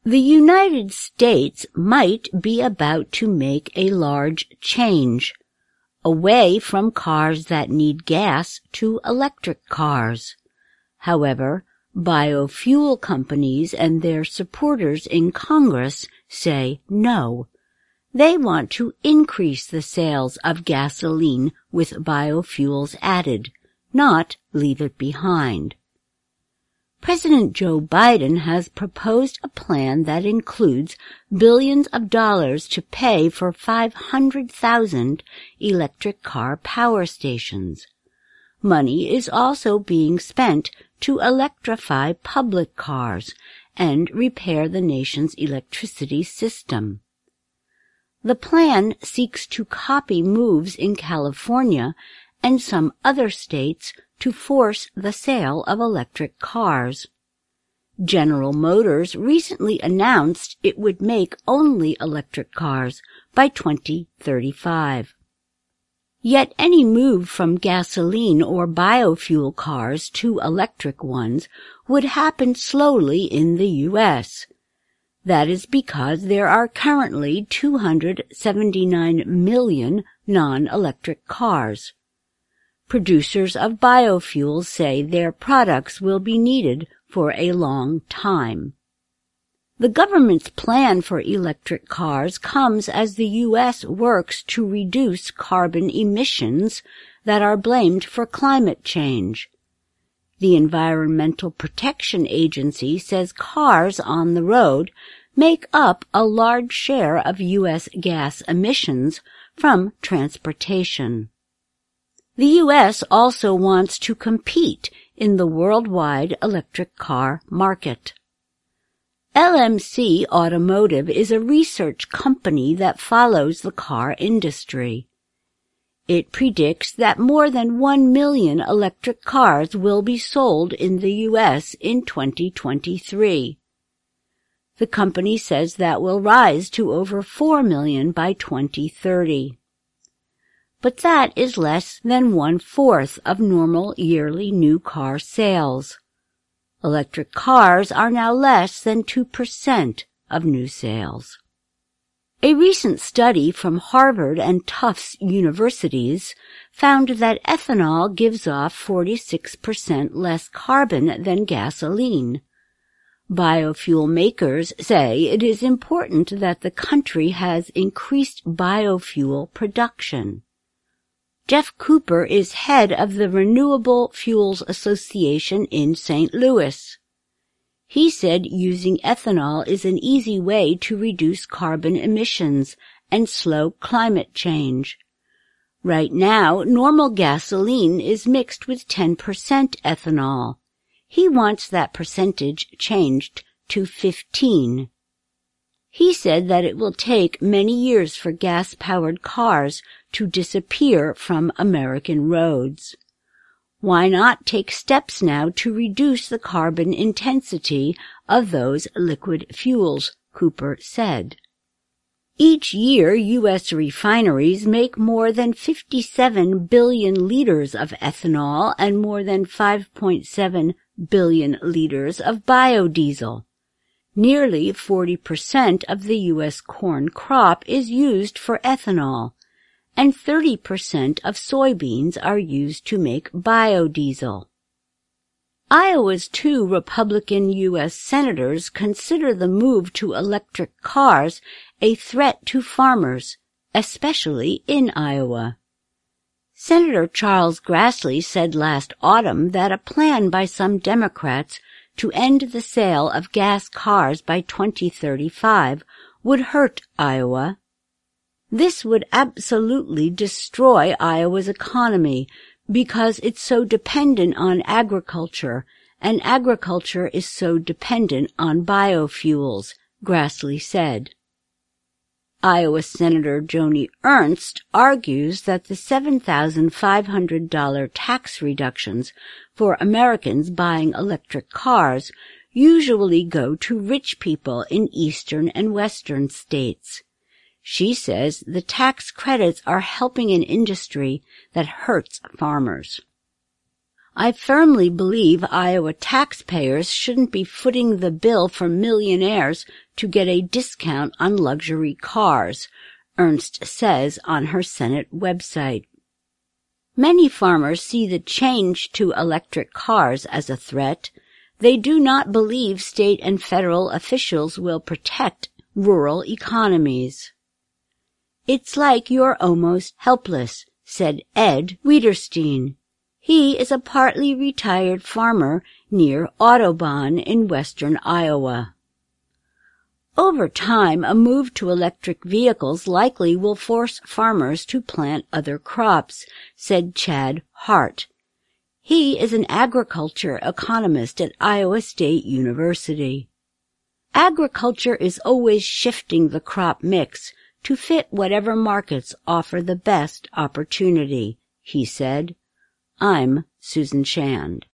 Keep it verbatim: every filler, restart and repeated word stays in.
The United States might be about to make a large change, away from cars that need gas to electric cars. However, biofuel companies and their supporters in Congress say no. They want to increase the sales of gasoline with biofuels added, not leave it behind. President Joe Biden has proposed a plan that includes billions of dollars to pay for five hundred thousand electric car power stations. Money is also being spent to electrify public cars and repair the nation's electricity system. The plan seeks to copy moves in California and some other states to force the sale of electric cars. General Motors recently announced it would make only electric cars by twenty thirty-five. Yet any move from gasoline or biofuel cars to electric ones would happen slowly in the U S That is because there are currently two hundred seventy-nine million non-electric cars. Producers of biofuels say their products will be needed for a long time. The government's plan for electric cars comes as the U S works to reduce carbon emissions that are blamed for climate change. The Environmental Protection Agency says cars on the road make up a large share of U S gas emissions from transportation. The U S also wants to compete in the worldwide electric car market. L M C Automotive is a research company that follows the car industry. It predicts that more than one million electric cars will be sold in the U S in twenty twenty-three. The company says that will rise to over four million by twenty thirty. But that is less than one-fourth of normal yearly new car sales. Electric cars are now less than two percent of new sales. A recent study from Harvard and Tufts universities found that ethanol gives off forty-six percent less carbon than gasoline. Biofuel makers say it is important that the country has increased biofuel production. Jeff Cooper is head of the Renewable Fuels Association in Saint Louis. He said using ethanol is an easy way to reduce carbon emissions and slow climate change. Right now, normal gasoline is mixed with ten percent ethanol. He wants that percentage changed to fifteen. He said that it will take many years for gas-powered cars to disappear from American roads. Why not take steps now to reduce the carbon intensity of those liquid fuels, Cooper said. Each year, U S refineries make more than fifty-seven billion liters of ethanol and more than five point seven billion liters of biodiesel. Nearly forty percent of the U S corn crop is used for ethanol, and thirty percent of soybeans are used to make biodiesel. Iowa's two Republican U S senators consider the move to electric cars a threat to farmers, especially in Iowa. Senator Charles Grassley said last autumn that a plan by some Democrats to end the sale of gas cars by twenty thirty-five would hurt Iowa. This would absolutely destroy Iowa's economy because it's so dependent on agriculture, and agriculture is so dependent on biofuels, Grassley said. Iowa Senator Joni Ernst argues that the seven thousand five hundred dollars tax reductions for Americans buying electric cars usually go to rich people in eastern and western states. She says the tax credits are helping an industry that hurts farmers. I firmly believe Iowa taxpayers shouldn't be footing the bill for millionaires to get a discount on luxury cars, Ernst says on her Senate website. Many farmers see the change to electric cars as a threat. They do not believe state and federal officials will protect rural economies. It's like you're almost helpless, said Ed Wiederstein. He is a partly retired farmer near Audubon in western Iowa. Over time, a move to electric vehicles likely will force farmers to plant other crops, said Chad Hart. He is an agriculture economist at Iowa State University. Agriculture is always shifting the crop mix to fit whatever markets offer the best opportunity, he said. I'm Susan Shand.